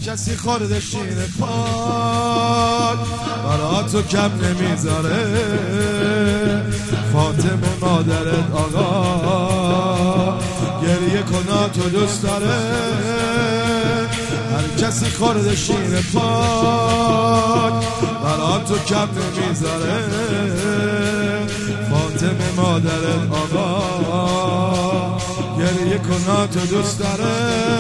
کسی خورده شیر پاک برا تو کم نمیذاره. فاطمه مادرت آقا گریه کنا تو دوست داره. هر کسی خورده شیر پاک برا تو کم نمیذاره. فاطمه مادرت آقا گریه کنا تو دوست داره.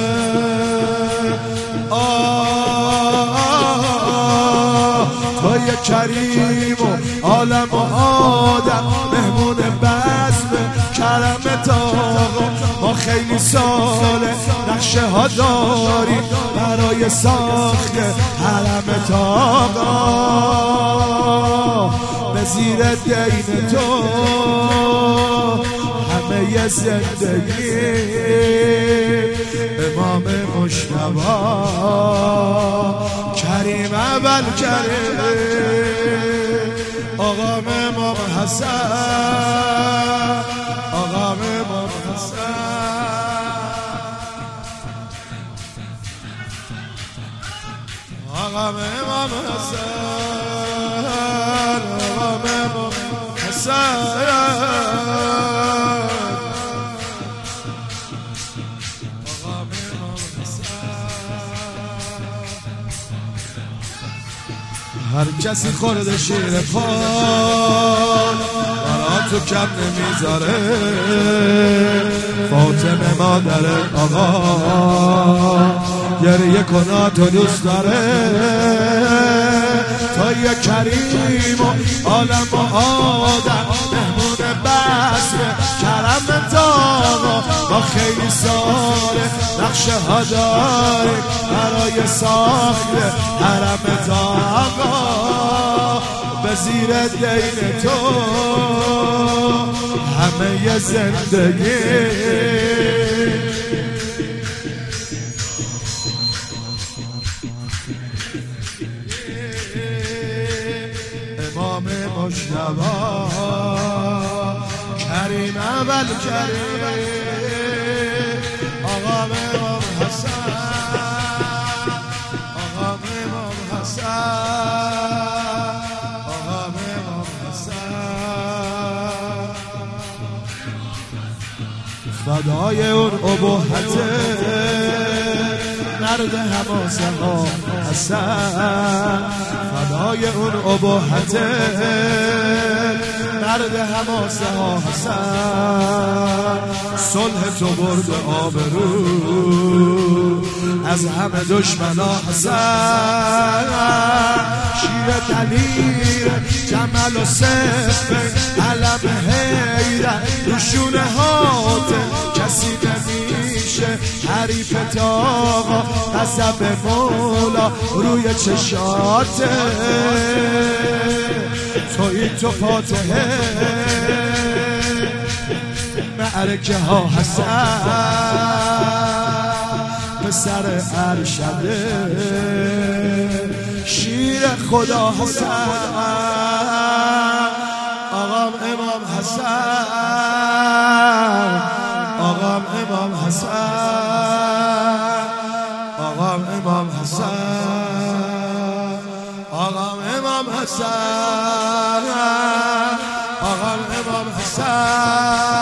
توی کریم و عالم و آدم مهمون بزم کرمت آقا. ما خیلی ساله نقشه ها داریم برای ساخت حرمت آقا. به زیر دین تو همه زندگی امام مجتبی کریم اول کریم آقام امام حسن آقام امام حسن آقام امام حسن آقام امام حسن. هر کسی خورده شیر پاک برا تو کم نمیذاره. فاطمه مادر آقا گریه کنا تو دوست داره. تا یه کریم و عالم و آدم مهمون بسر کرمت آقا. ما خیلی ساله نقشه ها داریم برای ساخت حرمت آقا. به زیر دین تو همه زندگی امام مجتبی کریم اول کریم آقام امام حسن آقام امام حسن آقام امام حسن. فدای اون ابهته مرد حماسه ها حسن. فدای اون ابهته مرد حماسه ها حسن. صلح تو برد آبرو از همه دشمنا حسن. شیر دلیر جمل و صفه علم حیدر روشونه هاته. کسی نمیشه حریفت آقا. غضب مولا روی چشاته. توی تو فاتحه معرکه ها حسن. پسر ارشده شیر خدا حسن آقام امام حسن آقام امام حسن آقام امام حسن آقام امام حسن آقام امام حسن